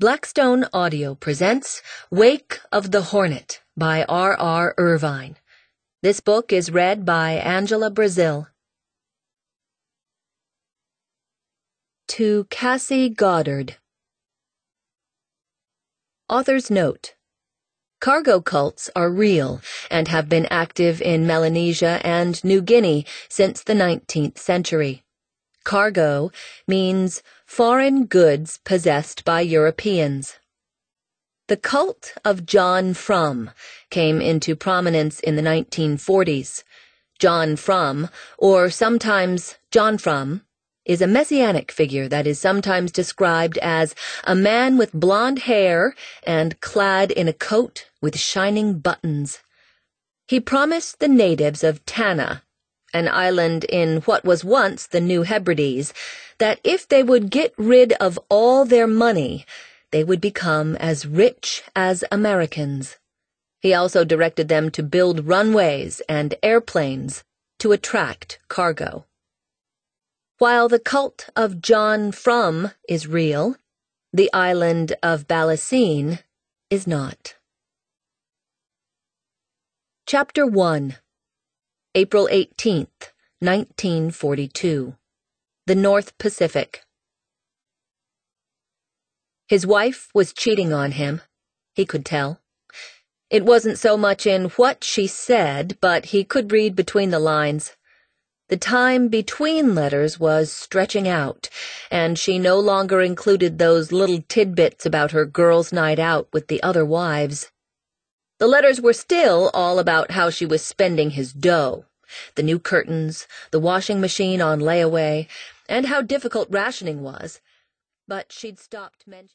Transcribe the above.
Blackstone Audio presents Wake of the Hornet by R.R. Irvine. This book is read by Angela Brazil. To Cassie Goddard. Author's note. Cargo cults are real and have been active in Melanesia and New Guinea since the 19th century. Cargo means foreign goods possessed by Europeans. The cult of John Frum came into prominence in the 1940s. John Frum, or sometimes John Frum, is a messianic figure that is sometimes described as a man with blonde hair and clad in a coat with shining buttons. He promised the natives of Tanna, an island in what was once the New Hebrides, that if they would get rid of all their money, they would become as rich as Americans. He also directed them to build runways and airplanes to attract cargo. While the cult of John Frum is real, the island of Ballacene is not. Chapter 1. April 18th, 1942. The North Pacific. His wife was cheating on him, he could tell. It wasn't so much in what she said, but he could read between the lines. The time between letters was stretching out, and she no longer included those little tidbits about her girls' night out with the other wives. The letters were still all about how she was spending his dough, the new curtains, the washing machine on layaway, and how difficult rationing was, but she'd stopped mentioning